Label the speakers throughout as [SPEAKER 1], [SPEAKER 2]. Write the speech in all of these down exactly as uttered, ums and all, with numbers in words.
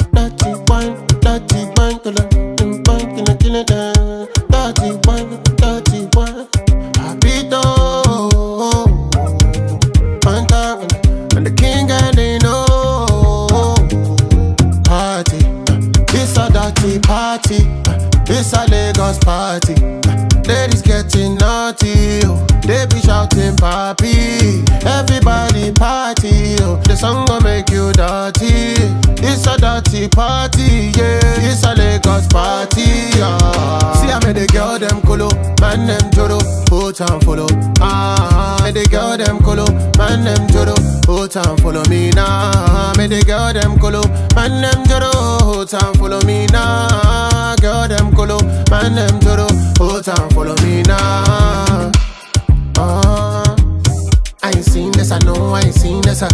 [SPEAKER 1] dirty wine, dirty wine, kill it, kill it, kill it, dirty wine, dirty wine. Papito, one time, and the king and they know. Party, it's a dirty party, it's a Lagos party. Ladies getting naughty, oh. They be shouting papi. Everybody party, oh. The song gon' make you dirty. It's a dirty party, yeah. It's a Lagos party, yeah. See I made the girl them colo, man them joro, put and follow. Ah, made the girl them colo, man them joro, put and follow me now. Made the girl them colo, man them joro, put and follow me now. Girl them colo, man them joro, put and follow me now. Uh, I ain't seen this, I know I ain't seen this. Uh.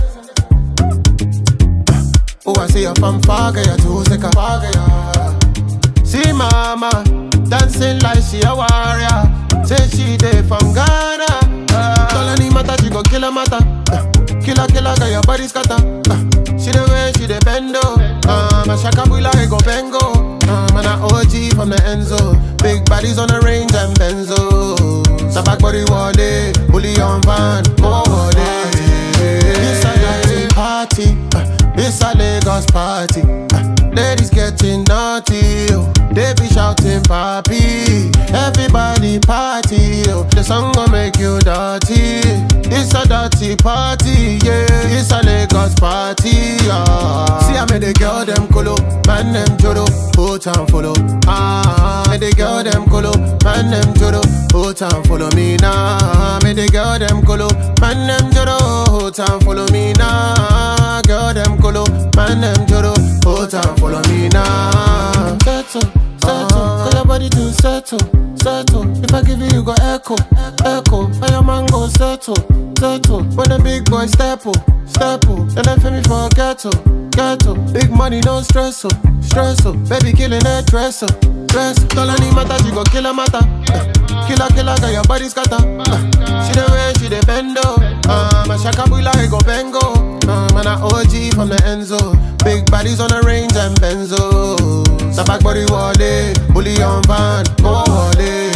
[SPEAKER 1] Oh, I see you from far, girl, you're too sick of far, girl. See mama, dancing like she a warrior. Say she dey from Ghana. Uh, Tell any matter, she go kill a matter. Uh, killer, killer, girl, your body scatter. Uh, she the way, she the bendo. Uh, my shakabula, I go bengo. Uh, man, a O G from the Enzo. Big bodies on the range and benzo. Sabak body wale, bully on van, go wale. It's a dirty party, uh, it's a Lagos party. Uh, ladies getting naughty, oh. They be shouting papi. Everybody party, oh. The song gon' make you dirty. It's a dirty party, yeah. It's a Lagos party, yeah. See I made the girl them colo, man them joro, put and follow. Ah, made the girl them colo, man them joro, put and follow me now. Made the girl them colo, man them joro, put and follow me now. Girl them colo, man them joro, put and follow me now. Settle, settle, call your body to settle, settle. If I give you, you go echo, echo. Why your man go settle, settle. When the big boy step up, step up. Then they feel me for ghetto, ghetto. Big money, no stress, oh, stress, oh. Baby killing that dress, oh, dress. Tell any matter, she go kill a matter. Uh, killer, killer, got your body scatter. Uh, she the way, she the bendo. Uh, my shakabula, I go bengo. Uh, man, a O G from the Enzo. Big bodies on the range and benzo. Sabak body wale, bully on van, go wale.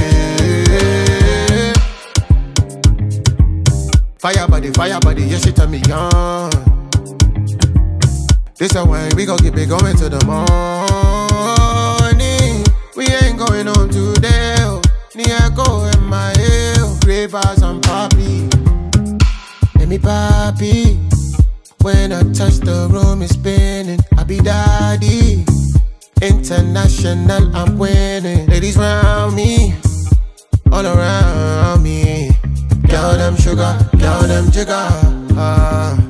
[SPEAKER 1] Fire body, fire body, yeah, she turn me on. This a wine, we gon' keep it going to the morning. We ain't going home today, oh. Ni echo in my ear, oh. Ravers and papi. Let me papi. When I touch the room, it's spinning. I be daddy. International, I'm winning. Ladies round me, all around me. Girl them sugar, girl them jigger. Uh,